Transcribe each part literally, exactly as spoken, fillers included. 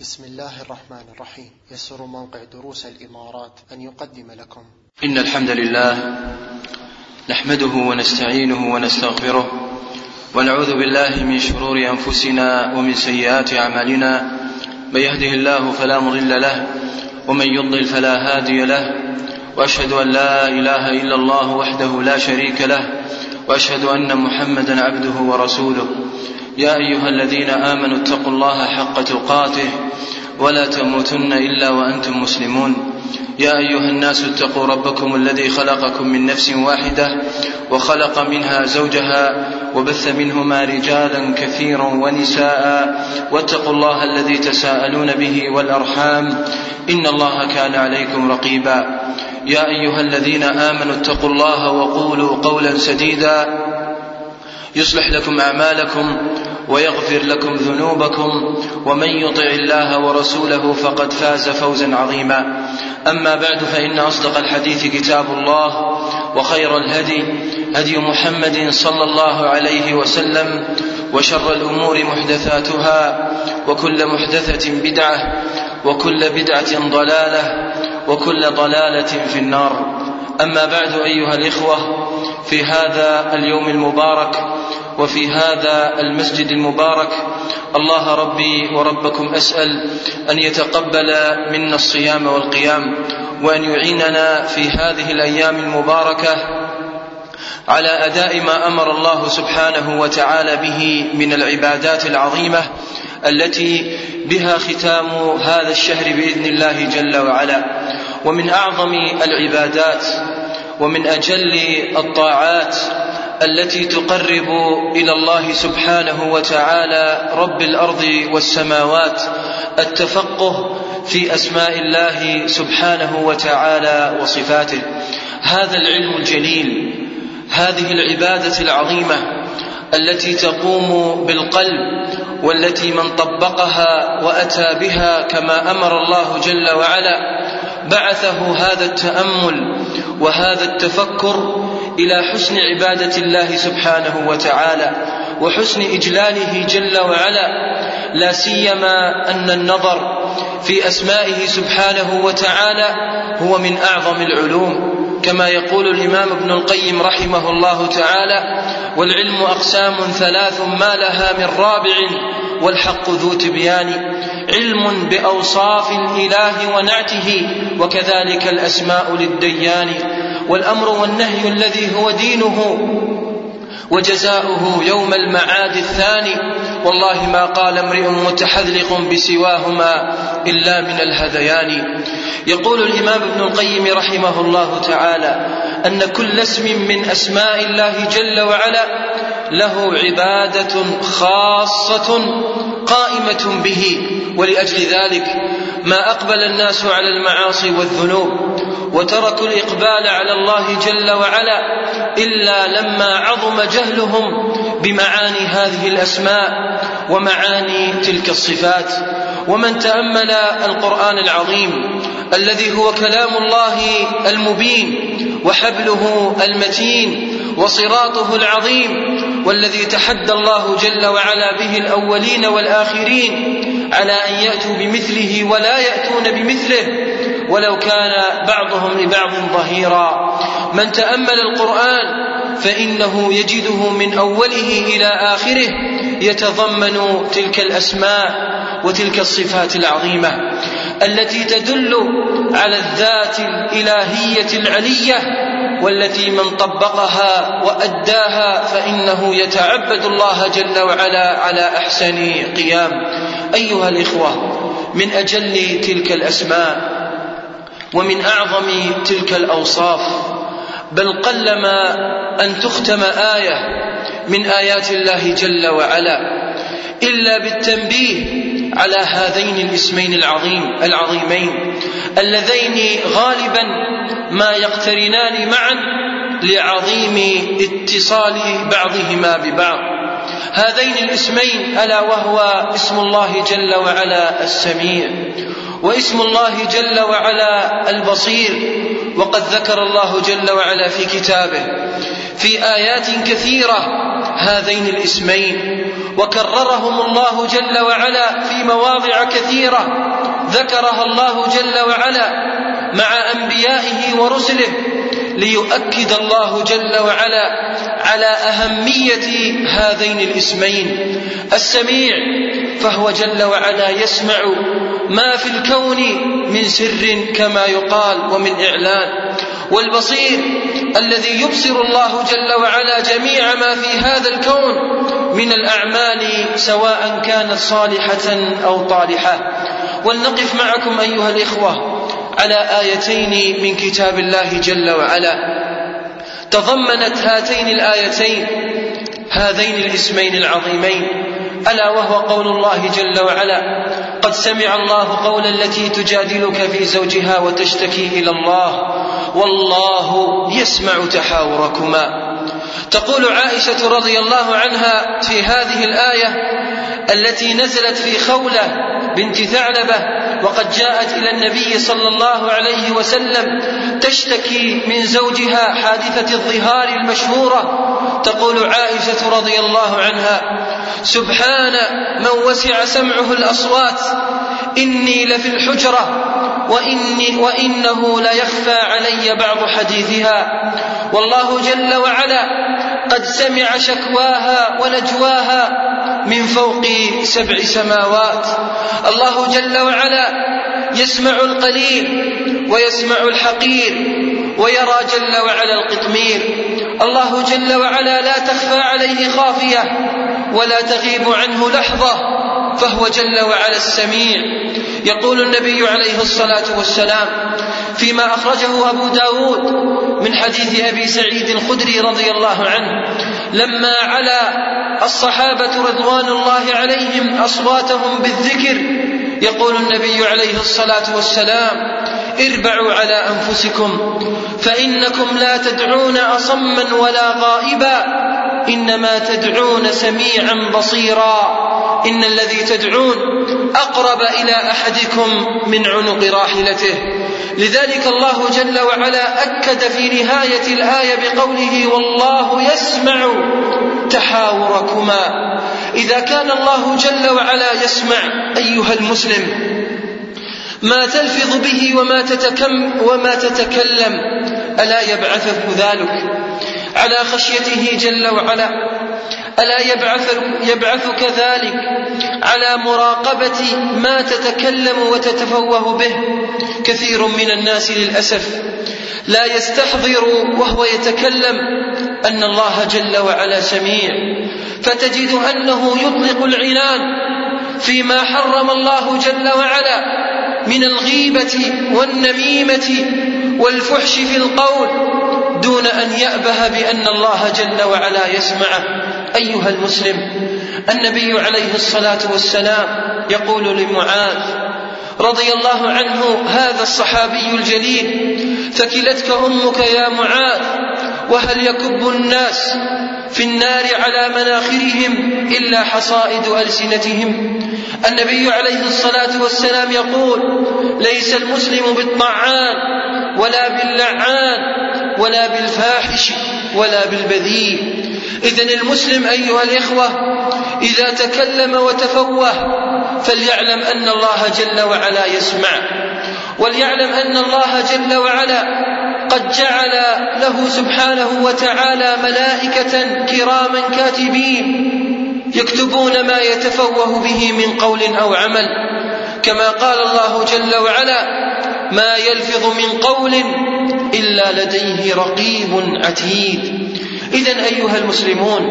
بسم الله الرحمن الرحيم. يسر موقع دروس الإمارات أن يقدم لكم إن الحمد لله نحمده ونستعينه ونستغفره ونعوذ بالله من شرور أنفسنا ومن سيئات أعمالنا. من يهده الله فلا مضل له ومن يضلل فلا هادي له، وأشهد أن لا إله إلا الله وحده لا شريك له، وأشهد أن محمدا عبده ورسوله. يا أيها الذين آمنوا اتقوا الله حق تقاته ولا تموتن إلا وأنتم مسلمون. يا أيها الناس اتقوا ربكم الذي خلقكم من نفس واحدة وخلق منها زوجها وبث منهما رجالا كثيرا ونساء، واتقوا الله الذي تساءلون به والأرحام إن الله كان عليكم رقيبا. يا أيها الذين آمنوا اتقوا الله وقولوا قولا سديدا يصلح لكم أعمالكم ويغفر لكم ذنوبكم، ومن يطع الله ورسوله فقد فاز فوزا عظيما. أما بعد، فإن أصدق الحديث كتاب الله، وخير الهدي هدي محمد صلى الله عليه وسلم، وشر الأمور محدثاتها، وكل محدثة بدعة، وكل بدعة ضلالة، وكل ضلالة في النار. أما بعد، أيها الإخوة، في هذا اليوم المبارك وفي هذا المسجد المبارك الله ربي وربكم أسأل أن يتقبل منا الصيام والقيام، وأن يعيننا في هذه الأيام المباركة على أداء ما أمر الله سبحانه وتعالى به من العبادات العظيمة التي بها ختام هذا الشهر بإذن الله جل وعلا. ومن أعظم العبادات ومن أجل الطاعات التي تقرب إلى الله سبحانه وتعالى رب الأرض والسماوات التفقه في أسماء الله سبحانه وتعالى وصفاته. هذا العلم الجليل، هذه العبادة العظيمة التي تقوم بالقلب، والتي من طبقها وأتى بها كما أمر الله جل وعلا بعثه هذا التأمل وهذا التفكر إلى حسن عبادة الله سبحانه وتعالى وحسن إجلاله جل وعلا، لا سيما أن النظر في أسمائه سبحانه وتعالى هو من أعظم العلوم، كما يقول الإمام ابن القيم رحمه الله تعالى: والعلم أقسام ثلاث ما لها من رابع والحق ذو تبيان، علم بأوصاف الإله ونعته، وكذلك الأسماء للديان، والأمر والنهي الذي هو دينه وجزاؤه يوم المعاد الثاني، والله ما قال امرئ متحذلق بسواهما إلا من الهذيان. يقول الإمام ابن القيم رحمه الله تعالى أن كل اسم من أسماء الله جل وعلا له عبادة خاصة قائمة به، ولأجل ذلك ما أقبل الناس على المعاصي والذنوب وتركوا الإقبال على الله جل وعلا إلا لما عظم جهلهم بمعاني هذه الأسماء ومعاني تلك الصفات. ومن تأمل القرآن العظيم الذي هو كلام الله المبين وحبله المتين وصراطه العظيم، والذي تحدى الله جل وعلا به الأولين والآخرين على أن يأتوا بمثله ولا يأتون بمثله ولو كان بعضهم لبعض ظهيرا. من تأمل القرآن فإنه يجده من أوله إلى آخره يتضمن تلك الأسماء وتلك الصفات العظيمة التي تدل على الذات الإلهية العلية، والتي من طبقها وأداها فإنه يتعبد الله جل وعلا على أحسن قيام. أيها الإخوة، من أجل تلك الأسماء ومن أعظم تلك الأوصاف، بل قلما أن تختم آية من آيات الله جل وعلا إلا بالتنبيه على هذين الاسمين العظيم العظيمين اللذين غالبا ما يقترنان معا لعظيم اتصال بعضهما ببعض. هذين الاسمين ألا وهو اسم الله جل وعلا السميع، واسم الله جل وعلا البصير. وقد ذكر الله جل وعلا في كتابه في آيات كثيرة هذين الاسمين، وكررهم الله جل وعلا في مواضع كثيرة ذكرها الله جل وعلا مع أنبيائه ورسله، ليؤكد الله جل وعلا على أهمية هذين الاسمين. السميع فهو جل وعلا يسمع ما في الكون من سر كما يقال ومن إعلان، والبصير الذي يبصر الله جل وعلا جميع ما في هذا الكون من الأعمال سواء كانت صالحة أو طالحة. ولنقف معكم أيها الإخوة على آيتين من كتاب الله جل وعلا تضمنت هاتين الآيتين هذين الاسمين العظيمين، ألا وهو قول الله جل وعلا: قد سمع الله قول التي تجادلك في زوجها وتشتكي إلى الله والله يسمع تحاوركما. تقول عائشة رضي الله عنها في هذه الآية التي نزلت في خولة بنت ثعلبة، وقد جاءت إلى النبي صلى الله عليه وسلم تشتكي من زوجها حادثة الظهار المشهورة. تقول عائشة رضي الله عنها: سبحان من وسع سمعه الأصوات، إني لفي الحجرة وإني وإنه لا يخفى علي بعض حديثها، والله جل وعلا قد سمع شكواها ونجواها من فوق سبع سماوات. الله جل وعلا يسمع القليل ويسمع الحقير ويرى جل وعلا القطمير. الله جل وعلا لا تخفى عليه خافية ولا تغيب عنه لحظة، فهو جل وعلا السميع. يقول النبي عليه الصلاة والسلام فيما أخرجه أبو داود من حديث أبي سعيد الخدري رضي الله عنه: لما علا الصحابة رضوان الله عليهم أصواتهم بالذكر، يقول النبي عليه الصلاة والسلام: اربعوا على أنفسكم فإنكم لا تدعون أصما ولا غائبا، إنما تدعون سميعا بصيرا، إن الذي تدعون أقرب إلى أحدكم من عنق راحلته. لذلك الله جل وعلا أكد في نهاية الآية بقوله: والله يسمع تحاوركما. إذا كان الله جل وعلا يسمع أيها المسلم ما تلفظ به وما تتكلم, وما تتكلم ألا يبعثك ذلك على خشيته جل وعلا؟ ألا يبعثك, يبعثك ذلك على مراقبة ما تتكلم وتتفوه به؟ كثير من الناس للأسف لا يستحضر وهو يتكلم أن الله جل وعلا سميع، فتجد أنه يطلق العنان فيما حرم الله جل وعلا من الغيبة والنميمة والفحش في القول دون أن يأبه بأن الله جل وعلا يسمعه. أيها المسلم، النبي عليه الصلاة والسلام يقول لمعاذ رضي الله عنه، هذا الصحابي الجليل: ثكلتك أمك يا معاذ، وهل يكب الناس في النار على مناخرهم إلا حصائد ألسنتهم؟ النبي عليه الصلاة والسلام يقول: ليس المسلم بالطعان ولا باللعان ولا بالفاحش ولا بالبذيء. إذن المسلم أيها الإخوة إذا تكلم وتفوه فليعلم أن الله جل وعلا يسمع، وليعلم أن الله جل وعلا قد جعل له سبحانه وتعالى ملائكة كراما كاتبين يكتبون ما يتفوه به من قول أو عمل، كما قال الله جل وعلا: ما يلفظ من قول إلا لديه رقيب عتيد. إذن أيها المسلمون،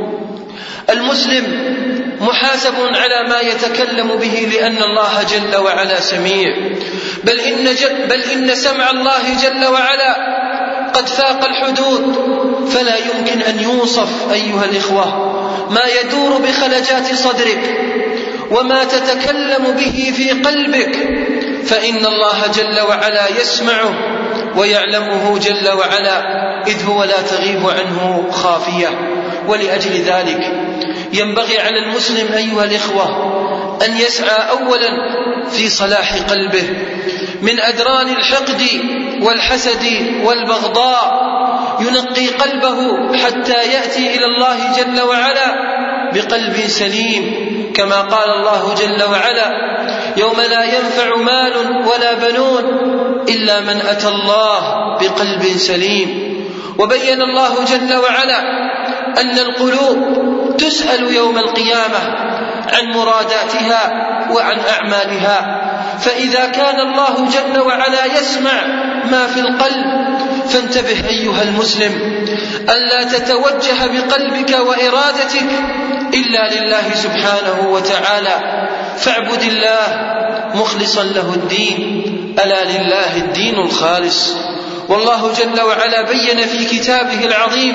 المسلم محاسب على ما يتكلم به لأن الله جل وعلا سميع، بل إن, بل إن سمع الله جل وعلا قد فاق الحدود، فلا يمكن أن يوصف أيها الإخوة ما يدور بخلجات صدرك وما تتكلم به في قلبك، فإن الله جل وعلا يسمعه ويعلمه جل وعلا، إذ هو لا تغيب عنه خافية. ولأجل ذلك ينبغي على المسلم أيها الإخوة أن يسعى أولا في صلاح قلبه من أدران الحقد والحسد والبغضاء، ينقي قلبه حتى يأتي إلى الله جل وعلا بقلب سليم، كما قال الله جل وعلا: يوم لا ينفع مال ولا بنون إلا من أتى الله بقلب سليم. وبين الله جل وعلا أن القلوب تسأل يوم القيامة عن مراداتها وعن أعمالها، فإذا كان الله جل وعلا يسمع ما في القلب فانتبه أيها المسلم ألا تتوجه بقلبك وإرادتك إلا لله سبحانه وتعالى، فاعبد الله مخلصا له الدين، ألا لله الدين الخالص. والله جل وعلا بين في كتابه العظيم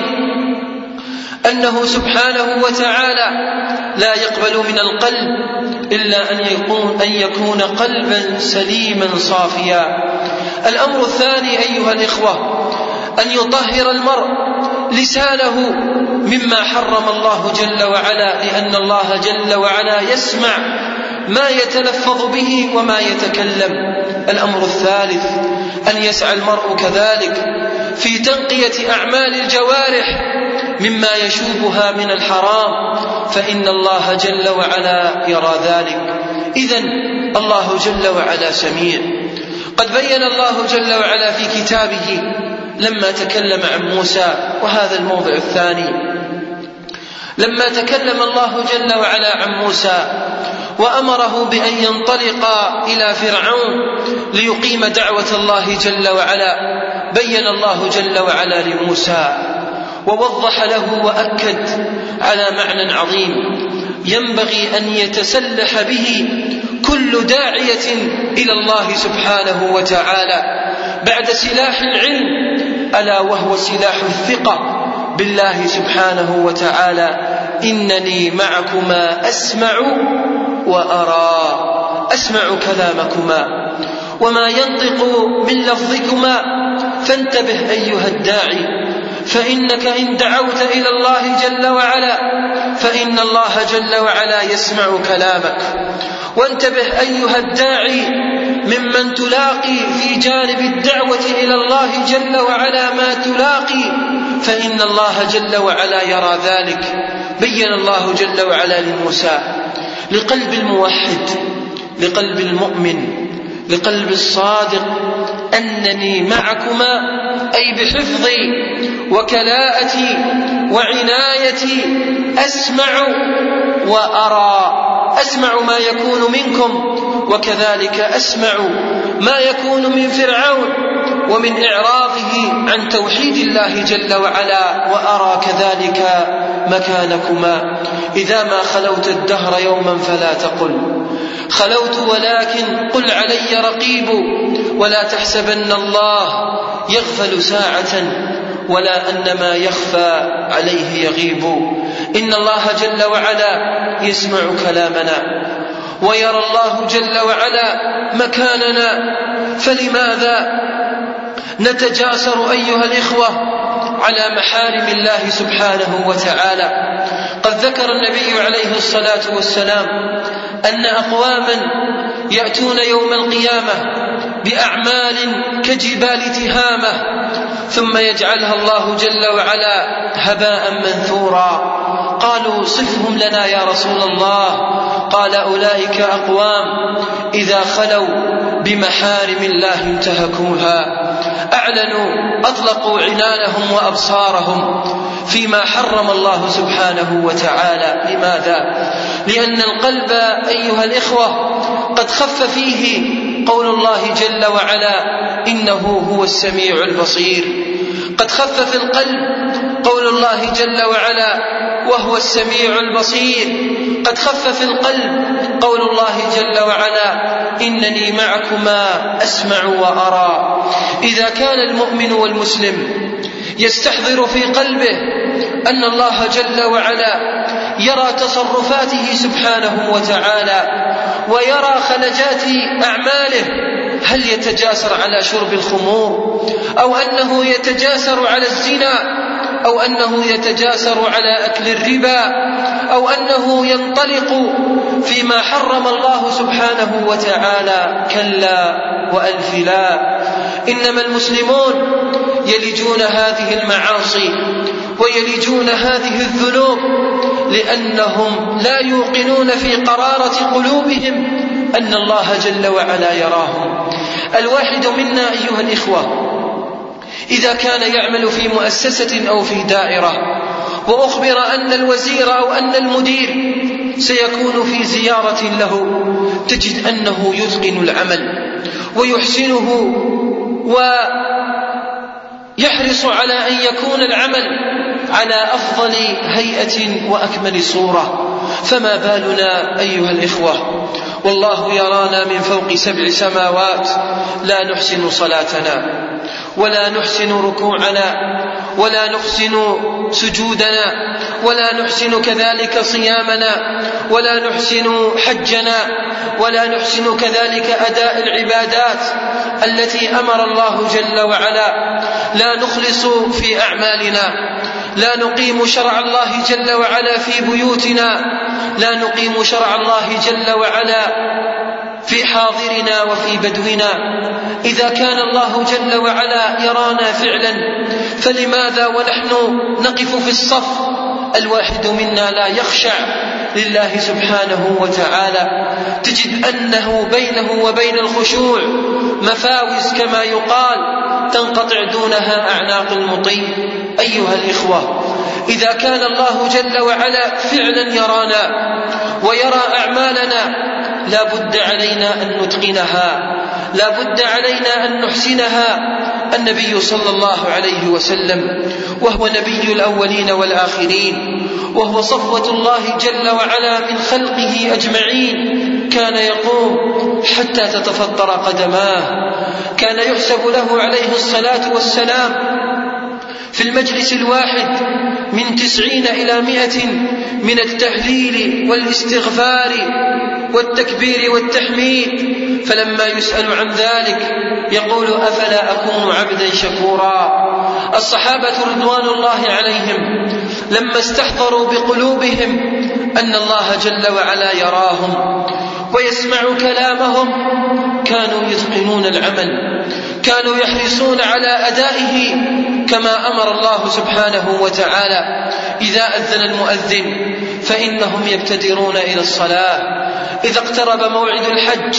أنه سبحانه وتعالى لا يقبل من القلب إلا أن يكون, أن يكون قلبا سليما صافيا. الأمر الثاني أيها الإخوة أن يطهر المرء لسانه مما حرم الله جل وعلا، لأن الله جل وعلا يسمع ما يتلفظ به وما يتكلم. الأمر الثالث أن يسعى المرء كذلك في تنقية أعمال الجوارح مما يشوبها من الحرام، فإن الله جل وعلا يرى ذلك. إذن الله جل وعلا سميع. قد بين الله جل وعلا في كتابه لما تكلم عن موسى، وهذا الموضع الثاني، لما تكلم الله جل وعلا عن موسى وأمره بأن ينطلق إلى فرعون ليقيم دعوة الله جل وعلا، بين الله جل وعلا لموسى ووضح له وأكد على معنى عظيم ينبغي أن يتسلح به كل داعية إلى الله سبحانه وتعالى بعد سلاح العلم، ألا وهو سلاح الثقة بالله سبحانه وتعالى: إنني معكما أسمع وأرى. أسمع كلامكما وما ينطق من لفظكما، فانتبه أيها الداعي، فإنك إن دعوت إلى الله جل وعلا فإن الله جل وعلا يسمع كلامك. وانتبه أيها الداعي ممن تلاقي في جانب الدعوة إلى الله جل وعلا ما تلاقي، فإن الله جل وعلا يرى ذلك. بين الله جل وعلا لموسى لقلب الموحد، لقلب المؤمن، لقلب الصادق: أنني معكما، أي بحفظي وكلاءتي وعنايتي أسمع وأرى. أسمع ما يكون منكم، وكذلك أسمع ما يكون من فرعون ومن إعراضه عن توحيد الله جل وعلا، وأرى كذلك مكانكما. إذا ما خلوت الدهر يوما فلا تقل خلوت، ولكن قل علي رقيب. ولا تحسبن الله يغفل ساعة، ولا أن ما يخفى عليه يغيب. إن الله جل وعلا يسمع كلامنا ويرى الله جل وعلا مكاننا، فلماذا نتجاسر أيها الإخوة على محارم الله سبحانه وتعالى؟ قد ذكر النبي عليه الصلاة والسلام أن أقواما يأتون يوم القيامة بأعمال كجبال تهامة ثم يجعلها الله جل وعلا هباء منثورا. قالوا: صفهم لنا يا رسول الله. قال: أولئك أقوام إذا خلوا بمحارم الله انتهكوها، أعلنوا أطلقوا عنانهم وأبصارهم فيما حرم الله سبحانه وتعالى. لماذا؟ لأن القلب أيها الإخوة قد خف فيه قول الله جل وعلا: إنه هو السميع البصير. قد خف في القلب قول الله جل وعلا: وهو السميع البصير. قد خف في القلب قول الله جل وعلا: إنني معكما أسمع وأرى. إذا كان المؤمن والمسلم يستحضر في قلبه أن الله جل وعلا يرى تصرفاته سبحانه وتعالى ويرى خلجات أعماله، هل يتجاسر على شرب الخمور، أو أنه يتجاسر على الزنا، أو أنه يتجاسر على أكل الربا، أو أنه ينطلق فيما حرم الله سبحانه وتعالى؟ كلا وألف لا. إنما المسلمون يلجون هذه المعاصي ويلجون هذه الذنوب لأنهم لا يوقنون في قرارة قلوبهم أن الله جل وعلا يراهم. الواحد منا أيها الإخوة إذا كان يعمل في مؤسسة أو في دائرة وأخبر أن الوزير أو أن المدير سيكون في زيارة له، تجد أنه يتقن العمل ويحسنه ويحرص على أن يكون العمل على أفضل هيئة وأكمل صورة. فما بالنا أيها الإخوة والله يرانا من فوق سبع سماوات لا نحسن صلاتنا ولا نحسن ركوعنا ولا نحسن سجودنا ولا نحسن كذلك صيامنا ولا نحسن حجنا ولا نحسن كذلك أداء العبادات التي أمر الله جل وعلا. لا نخلص في أعمالنا، لا نقيم شرع الله جل وعلا في بيوتنا، لا نقيم شرع الله جل وعلا في حاضرنا وفي بدونا. إذا كان الله جل وعلا يرانا فعلا فلماذا ونحن نقف في الصف الواحد منا لا يخشع لله سبحانه وتعالى؟ تجد أنه بينه وبين الخشوع مفاوز كما يقال تنقطع دونها أعناق المطيع. أيها الإخوة إذا كان الله جل وعلا فعلا يرانا ويرى أعمالنا لا بد علينا أن نتقنها، لا بد علينا أن نحسنها. النبي صلى الله عليه وسلم وهو نبي الأولين والآخرين وهو صفوة الله جل وعلا من خلقه أجمعين كان يقوم حتى تتفطر قدماه، كان يحسب له عليه الصلاة والسلام في المجلس الواحد من تسعين إلى مئة من التهليل والاستغفار والتكبير والتحميد. فلما يسأل عن ذلك يقول أفلا أكون عبدا شكورا. الصحابة رضوان الله عليهم لما استحضروا بقلوبهم أن الله جل وعلا يراهم ويسمع كلامهم كانوا يتقنون العمل، كانوا يحرصون على أدائه كما أمر الله سبحانه وتعالى. إذا أذن المؤذن فإنهم يبتدرون إلى الصلاة، إذا اقترب موعد الحج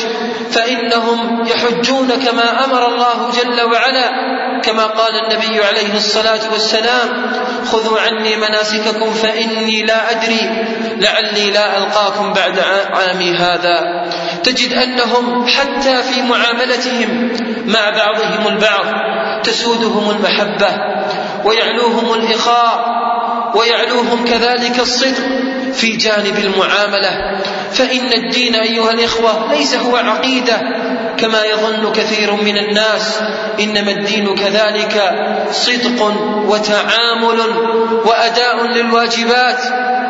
فإنهم يحجون كما أمر الله جل وعلا، كما قال النبي عليه الصلاة والسلام خذوا عني مناسككم فإني لا أدري لعلي لا ألقاكم بعد عامي هذا. تجد أنهم حتى في معاملتهم مع بعضهم البعض تسودهم المحبة ويعلوهم الإخاء ويعلوهم كذلك الصدق في جانب المعاملة. فإن الدين أيها الإخوة ليس هو عقيدة كما يظن كثير من الناس، إنما الدين كذلك صدق وتعامل وأداء للواجبات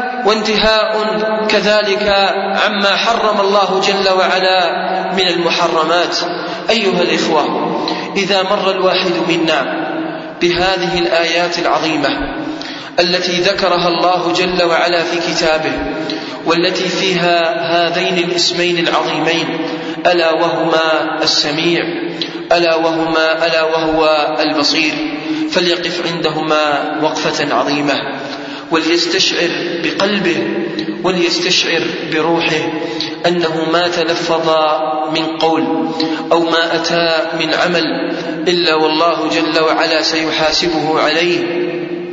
وانتهاء كذلك عما حرم الله جل وعلا من المحرمات. أيها الإخوة إذا مر الواحد منا بهذه الآيات العظيمة التي ذكرها الله جل وعلا في كتابه والتي فيها هذين الاسمين العظيمين ألا وهما السميع ألا وهما ألا وهو البصير، فليقف عندهما وقفة عظيمة وليستشعر بقلبه وليستشعر بروحه أنه ما تلفظ من قول أو ما أتى من عمل إلا والله جل وعلا سيحاسبه عليه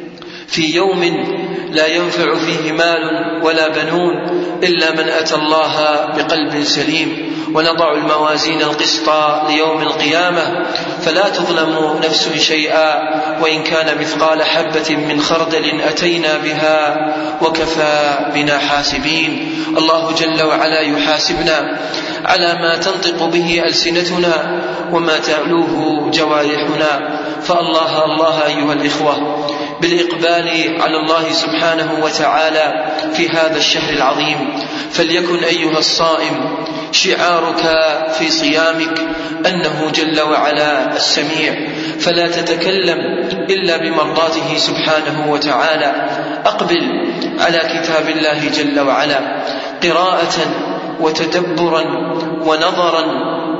في يوم لا ينفع فيه مال ولا بنون إلا من أتى الله بقلب سليم. ونضع الموازين القسط ليوم القيامة فلا تظلم نفس شيئا وإن كان مثقال حبة من خردل أتينا بها وكفى بنا حاسبين. الله جل وعلا يحاسبنا على ما تنطق به ألسنتنا وما تعلوه جوارحنا. فالله الله أيها الإخوة بالإقبال على الله سبحانه وتعالى في هذا الشهر العظيم فليكن أيها الصائم شعارك في صيامك أنه جل وعلا السميع، فلا تتكلم إلا بمرضاته سبحانه وتعالى. أقبل على كتاب الله جل وعلا قراءة وتدبرا ونظرا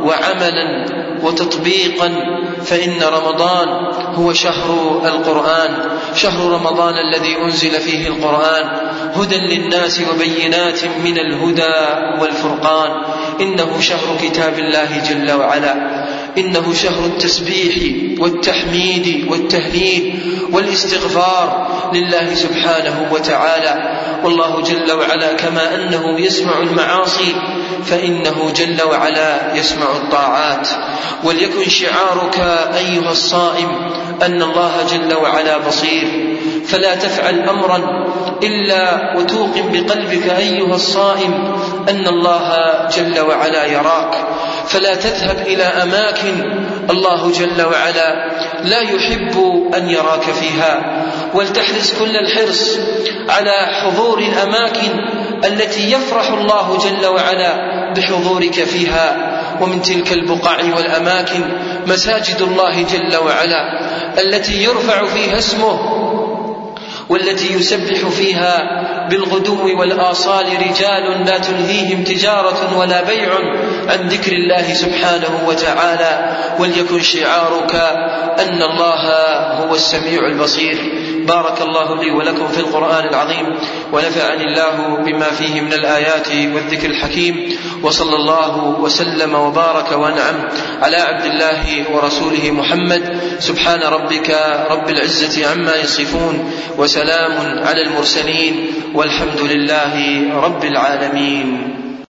وعملا وتطبيقا، فإن رمضان هو شهر القرآن، شهر رمضان الذي أنزل فيه القرآن هدى للناس وبينات من الهدى والفرقان. إنه شهر كتاب الله جل وعلا، إنه شهر التسبيح والتحميد والتهليل والاستغفار لله سبحانه وتعالى. والله جل وعلا كما أنه يسمع المعاصي فإنه جل وعلا يسمع الطاعات. وليكن شعارك أيها الصائم أن الله جل وعلا بصير، فلا تفعل أمرا إلا وتوقن بقلبك أيها الصائم أن الله جل وعلا يراك، فلا تذهب إلى أماكن الله جل وعلا لا يحب أن يراك فيها، ولتحرص كل الحرص على حضور الأماكن التي يفرح الله جل وعلا بحضورك فيها. ومن تلك البقاع والأماكن مساجد الله جل وعلا التي يرفع فيها اسمه، والتي يسبح فيها بالغدو والآصال رجال لا تلهيهم تجارة ولا بيع عن ذكر الله سبحانه وتعالى. وليكن شعارك أن الله هو السميع البصير. بارك الله لي ولكم في القرآن العظيم، ونفعني الله بما فيه من الآيات والذكر الحكيم، وصلى الله وسلم وبارك وانعم على عبد الله ورسوله محمد. سبحان ربك رب العزة عما يصفون، وسلام على المرسلين، والحمد لله رب العالمين.